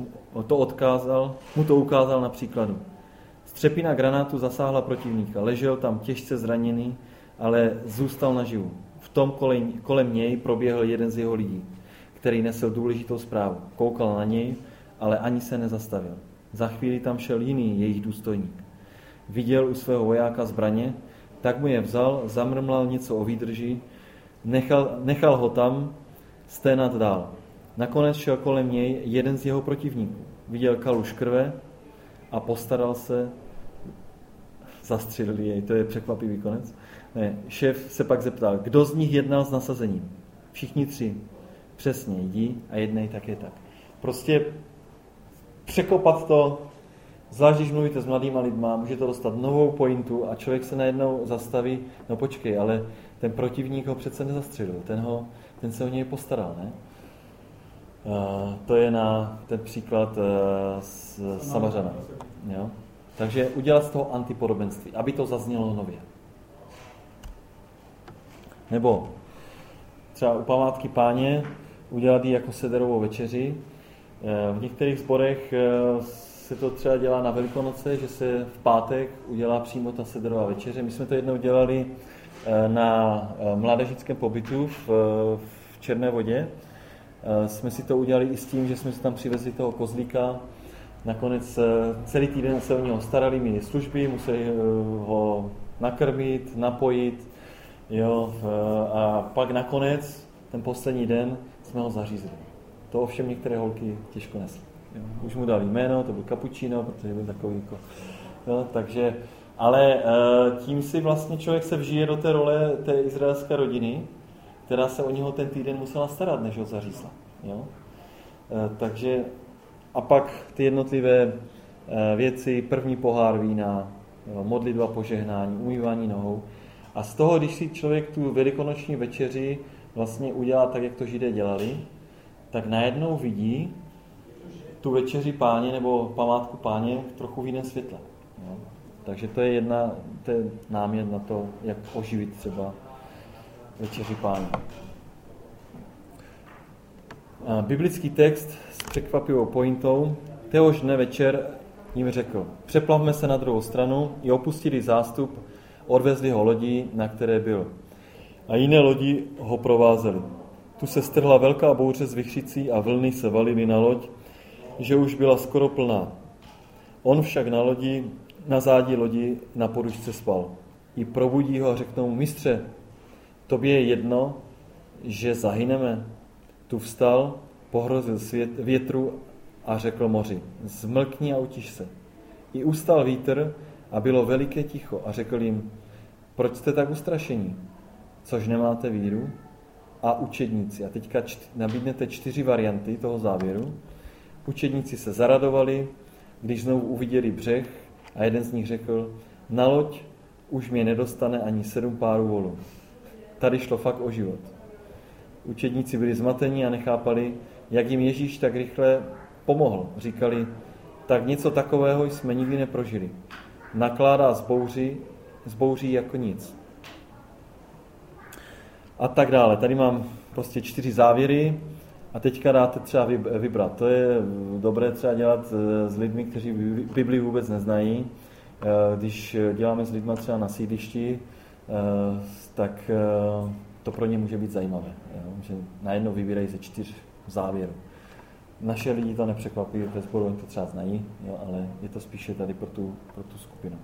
to ukázal na příkladu. Střepina granátu zasáhla protivníka. Ležel tam těžce zraněný, ale zůstal naživu. V tom kolem něj proběhl jeden z jeho lidí, který nesl důležitou zprávu. Koukal na něj, ale ani se nezastavil. Za chvíli tam šel jiný jejich důstojník. Viděl u svého vojáka zbraně, tak mu je vzal, zamrmlal něco o výdrži, nechal ho tam sténat dál. Nakonec šel kolem něj jeden z jeho protivníků. Viděl kaluž krve a postaral se, zastřelili jej, to je překvapivý konec. Ne, šéf se pak zeptal, kdo z nich jednal s nasazením. Všichni 3. Přesně, jdi a jednej také tak. Prostě překopat to, zvlášť když mluvíte s mladýma lidma, může to dostat novou pointu a člověk se najednou zastaví, no počkej, ale ten protivník ho přece nezastřelil, ten se o něj postaral, ne? To je na ten příklad z Samařana. Jo? Takže udělat z toho antipodobenství, aby to zaznělo nově. Nebo třeba u památky Páně udělat ji jako sederovou večeři. V některých sborech se to třeba dělá na Velikonoce, že se v pátek udělá přímo ta sederová večeře. My jsme to jednou dělali na mládežnickém pobytu v Černé Vodě. Jsme si to udělali i s tím, že jsme si tam přivezli toho kozlíka. Nakonec celý týden se o něho starali, měli služby, museli ho nakrmit, napojit. Jo, a pak nakonec, ten poslední den, jsme ho zařízli. To ovšem některé holky těžko nesly. Už mu dali jméno, to byl Cappuccino, protože byl takový jako... Jo, takže, ale tím si vlastně člověk se vžije do té role té izraelské rodiny, která se o něho ten týden musela starat, než ho zařízla. Jo? Takže a pak ty jednotlivé věci, první pohár vína, modlitba požehnání, umývání nohou. A z toho, když si člověk tu velikonoční večeři vlastně udělá tak, jak to Židé dělali, tak najednou vidí tu večeři Páně nebo památku Páně trochu v jiném světle. Jo? Takže to je námět na to, jak oživit třeba večeři Páně. Biblický text s překvapivou pointou. Téhož dne večer jim řekl, přeplavme se na druhou stranu, i opustili zástup, odvezli ho lodí, na které byl. A jiné lodi ho provázely. Tu se strhla velká bouře s vichřicí a vlny se valily na loď, že už byla skoro plná. On však na zádí lodi na podušce spal. I probudí ho a řeknou mu, mistře, tobě je jedno, že zahyneme. Tu vstal, pohrozil větru a řekl moři, zmlkni a utiš se. I ustal vítr a bylo veliké ticho a řekl jim, proč jste tak ustrašení, což nemáte víru? A učedníci, a teďka nabídnete 4 varianty toho závěru, učedníci se zaradovali, když znovu uviděli břeh a jeden z nich řekl, na loď už mě nedostane ani 7 párů volů. Tady šlo fakt o život. Učedníci byli zmatení a nechápali, jak jim Ježíš tak rychle pomohl. Říkali, tak něco takového jsme nikdy neprožili. Nakládá z bouří jako nic. A tak dále. Tady mám prostě 4 závěry a teďka dáte třeba vybrat. To je dobré třeba dělat s lidmi, kteří Bibli vůbec neznají. Když děláme s lidmi třeba na sídlišti, tak to pro ně může být zajímavé. Že najednou vybírají ze 4 závěrů. Naše lidi to nepřekvapí, ve sboru oni to třeba znají, jo, ale je to spíše tady pro tu skupinu.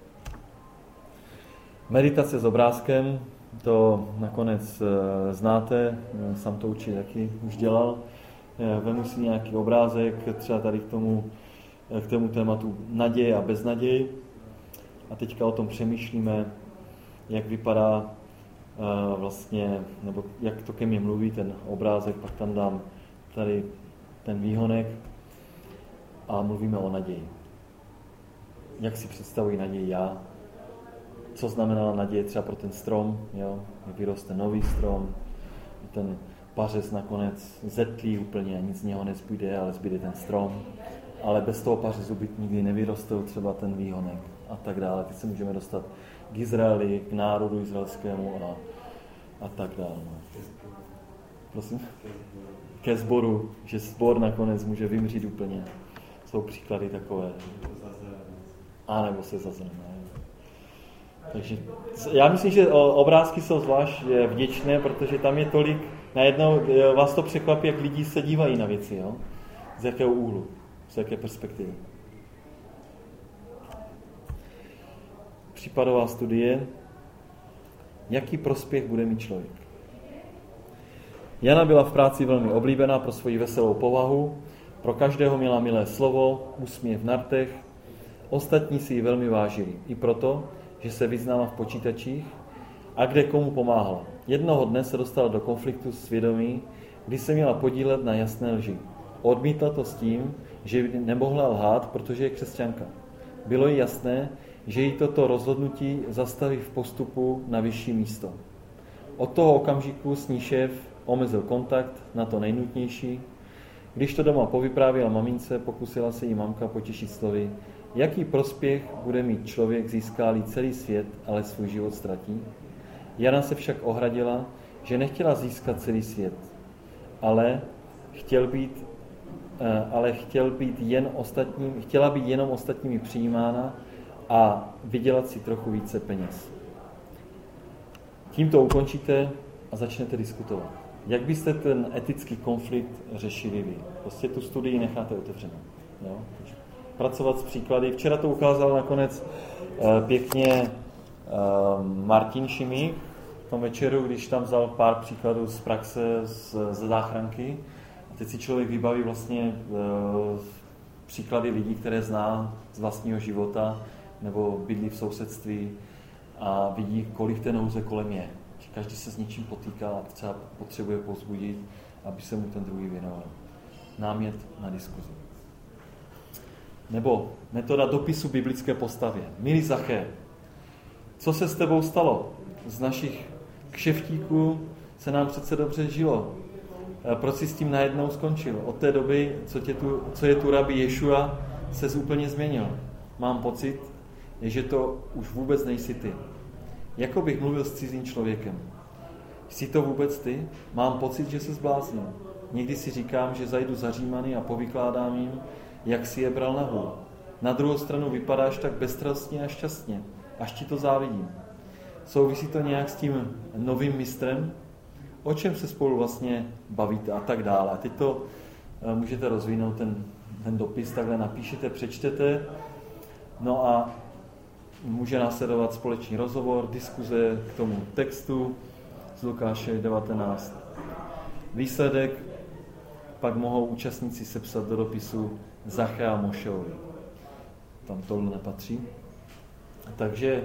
Meditace s obrázkem, to nakonec znáte, sám to určitě taky už dělal. Vemu si nějaký obrázek, třeba tady k tomu tématu naděje a beznaděj. A teďka o tom přemýšlíme, jak vypadá vlastně, nebo jak to ke mně mluví ten obrázek, pak tam dám tady ten výhonek a mluvíme o naději. Jak si představuji naději já? Co znamenala naděje třeba pro ten strom? Jo? Jak vyroste nový strom, ten pařez nakonec zetlí úplně a nic z něho nezbyde, ale zbyde ten strom. Ale bez toho pařezu by nikdy nevyrostou třeba ten výhonek a tak dále. Teď se můžeme dostat k Izraeli, k národu izraelskému a tak dále. Prosím? Ke sboru, že sbor nakonec může vymřít úplně. Jsou příklady takové. A nebo se zazemne. Takže já myslím, že obrázky jsou zvlášť vděčné, protože tam je tolik, najednou vás to překvapí, jak lidi se dívají na věci, jo? Z jakého úhlu, z jaké perspektivy. Případová studie. Jaký prospěch bude mít člověk? Jana byla v práci velmi oblíbená pro svoji veselou povahu, pro každého měla milé slovo, úsměv na rtech, ostatní si ji velmi vážili, i proto, že se vyznala v počítačích a kde komu pomáhala. Jednoho dne se dostala do konfliktu s svědomí, kdy se měla podílet na jasné lži. Odmítla to s tím, že by nemohla lhát, protože je křesťanka. Bylo jí jasné, že jí toto rozhodnutí zastaví v postupu na vyšší místo. Od toho okamžiku s ní šéf omezil kontakt na to nejnutnější. Když to doma povyprávěla mamince, pokusila se jí mamka potěšit slovy, jaký prospěch bude mít člověk, získá-li celý svět, ale svůj život ztratí. Jana se však ohradila, že nechtěla získat celý svět, ale chtěla být jenom ostatními přijímána a vydělat si trochu více peněz. Tím to ukončíte a začnete diskutovat. Jak byste ten etický konflikt řešili vy? Prostě tu studii necháte otevřenou. Jo? Pracovat s příklady. Včera to ukázal nakonec pěkně Martin Šimík v tom večeru, když tam vzal pár příkladů z praxe, ze záchranky. A teď si člověk vybaví vlastně příklady lidí, které zná z vlastního života nebo bydlí v sousedství a vidí, kolik té nouze kolem je. Každý se s něčím potýká a třeba potřebuje povzbudit, aby se mu ten druhý věnoval. Námět na diskuzi. Nebo metoda dopisu biblické postavě. Milý Zaché, co se s tebou stalo? Z našich kšeftíků se nám přece dobře žilo. Proč jsi s tím najednou skončil? Od té doby, co je tu rabí Ješua, ses úplně změnil. Mám pocit, že to už vůbec nejsi ty. Jako bych mluvil s cizím člověkem. Jsi to vůbec ty? Mám pocit, že se zbláznil. Někdy si říkám, že zajdu za Římany a povykládám jim, jak si je bral na hůl. Na druhou stranu vypadáš tak bezstrastně a šťastně. Až ti to závidím. Souvisí to nějak s tím novým mistrem? O čem se spolu vlastně bavíte a tak dále. A teď to můžete rozvinout, ten dopis, takhle napíšete, přečtete, no a může následovat společný rozhovor, diskuze k tomu textu z Lukáše 19. Výsledek pak mohou účastníci sepsat do dopisu Zachea Mošeovi. Tam tohle nepatří. Takže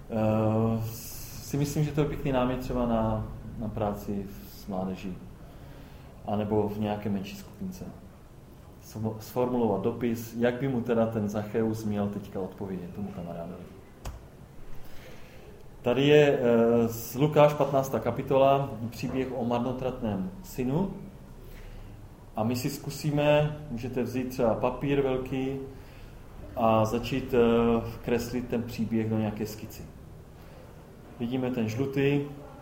si myslím, že to je pěkný námět třeba na práci s mládeží anebo v nějaké menší skupince. Sformulovat dopis, jak by mu teda ten Zacheus měl teďka odpovědět tomu kamarádovi. Tady je z Lukáš 15. kapitola příběh o marnotratném synu a my si zkusíme, můžete vzít třeba papír velký a začít kreslit ten příběh do nějaké skici. Vidíme ten žlutý.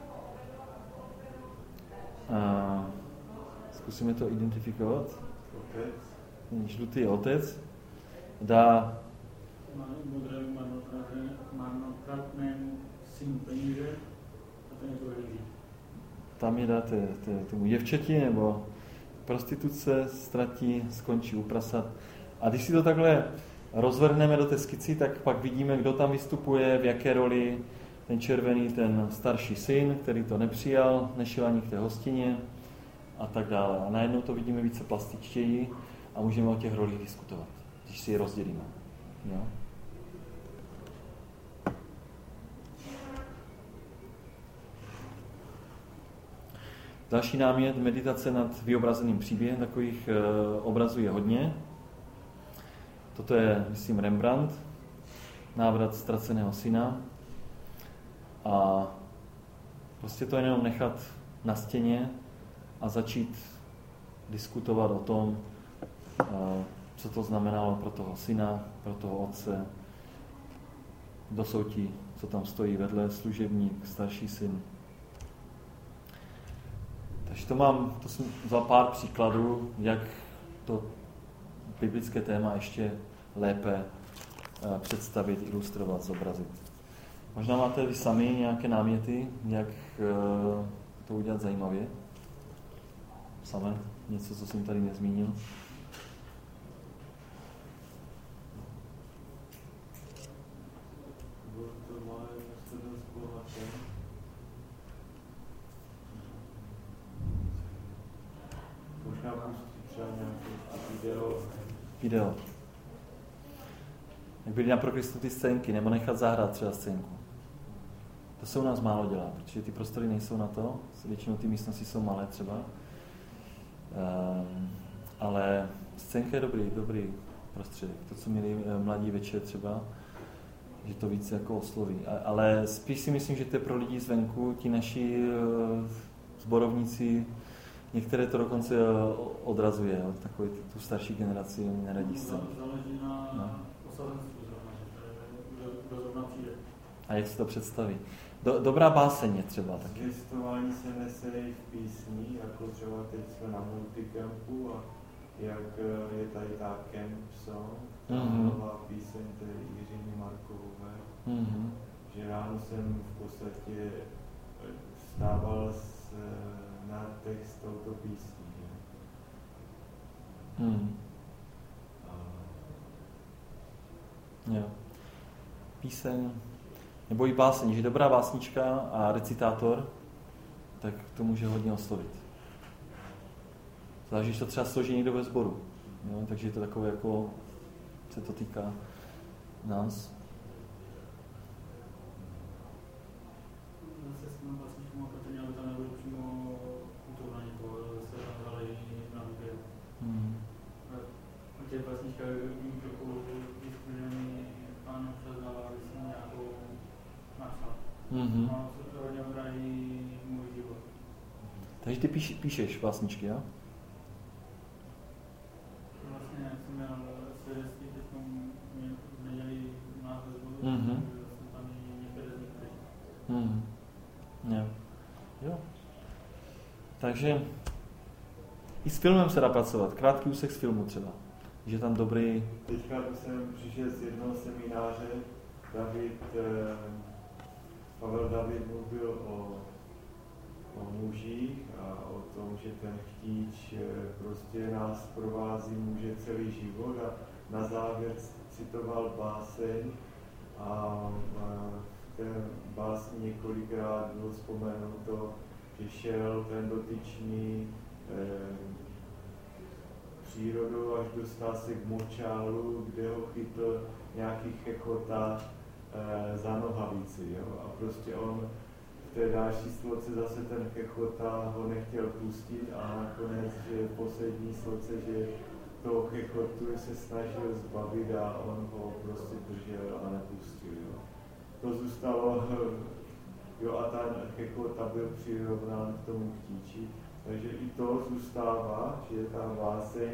Zkusíme to identifikovat. Ten žlutý je otec. Dá marnotratnému synu peníze a ten je to hledí. Tam je dáte tomu děvčeti nebo prostituce, ztratí, skončí u prasat. A když si to takhle rozvrhneme do té skici, tak pak vidíme, kdo tam vystupuje, v jaké roli. Ten červený, ten starší syn, který to nepřijal, nešel ani k té hostině a tak dále. A najednou to vidíme více plastičtěji a můžeme o těch rolích diskutovat, když si je rozdělíme. Jo? Další námět, meditace nad vyobrazeným příběhem, takových obrazů je hodně. Toto je, myslím, Rembrandt, návrat ztraceného syna. A prostě to jenom nechat na stěně a začít diskutovat o tom, co to znamenalo pro toho syna, pro toho otce. Kdo jsou ti, co tam stojí vedle, služebník, starší syn. Takže to jsem vzal pár příkladů, jak to biblické téma ještě lépe představit, ilustrovat, zobrazit. Možná máte vy sami nějaké náměty, jak to udělat zajímavě? Samé? Něco, co jsem tady nezmínil? Možná pustit třeba nějaké Video. Jak byly na pro Kristu ty scénky, nebo nechat zahrát třeba scénku. To se u nás málo dělá, protože ty prostory nejsou na to, většinou ty místnosti jsou malé třeba. Ale scénka je dobrý prostředek. To, co měli mladí večer třeba, že to víc jako osloví. Ale spíš si myslím, že to je pro lidi zvenku, ti naši sborovníci, některé to dokonce odrazuje, takový tu starší generaci neradí scény. Záleží na osazenství zrovna přijde. A jak si to představí? Dobrá báseň je třeba taky. Zvěstování se nese i v písni, jako třeba teď jsme na multicampu a jak je tady ta Camp Song, nová píseň, to je Jiřiny Markovové, že ráno jsem v podstatě vstával na text touto písní. Jo. Píseň, nebo i báseň, že dobrá básnička a recitátor, tak to může hodně oslovit. Zvlášť, když to třeba složí někdo ve sboru. Jo? Takže je to takové, jako se to týká nás. Zase s tím básničkou má patrně, aby tam nebylo přímo útok na někoho, zase tam záleží na hudbě. A těch básničkách trochu diskuzivní pán občas dává, aby si nějakou napsal. A to hodně odráží můj život. Takže ty píšeš básničky, jo? Vlastně já jsem měl svědectví, teď v neděli u nás ve zboru, jsem tam i některé z nich přečetl. Jo. Takže i s filmem se dá pracovat. Krátký úsek z filmu třeba. že tam dobrý... Teďka jsem přišel z jednoho semináře, Pavel David mluvil o mužích a o tom, že ten chtíč prostě nás provází muže celý život a na závěr citoval báseň a v té básni několikrát bylo vzpomenuto, že šel ten dotyčný přírodou, až dostal se k močálu, kde ho chytl nějaký chechota za nohavici. Jo? A prostě on v té další sloce zase ten chechota ho nechtěl pustit a nakonec, že poslední sloce, že toho chechotu se snažil zbavit a on ho prostě držel a nepustil. Jo? To zůstalo, jo, a ten chechota byl přirovnán k tomu chtíči. Takže i to zůstává, že je ta báseň,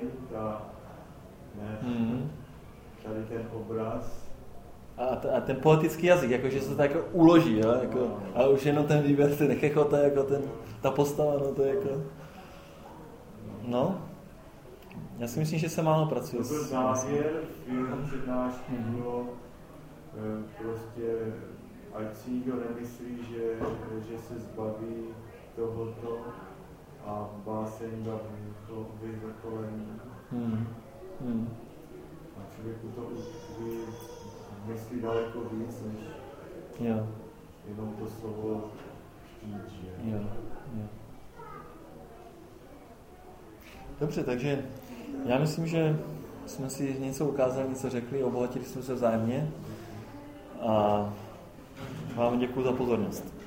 tady ten obraz. A ten poetický jazyk, jakože se to jako uloží, jo? Jako, a už jenom ten výběr, ten chechota, jako ta postava, no to je jako... No, já si myslím, že se málo pracuje. To byl závěr, v přednášky bylo prostě, ať si nikdo nemyslí, že se zbaví tohoto, a báseň dá vyvrcholení. A člověku to myslí daleko víc, než jenom to slovo chtíč. Dobře, takže já myslím, že jsme si něco ukázali, něco řekli, obohatili jsme se vzájemně a vám děkuji za pozornost.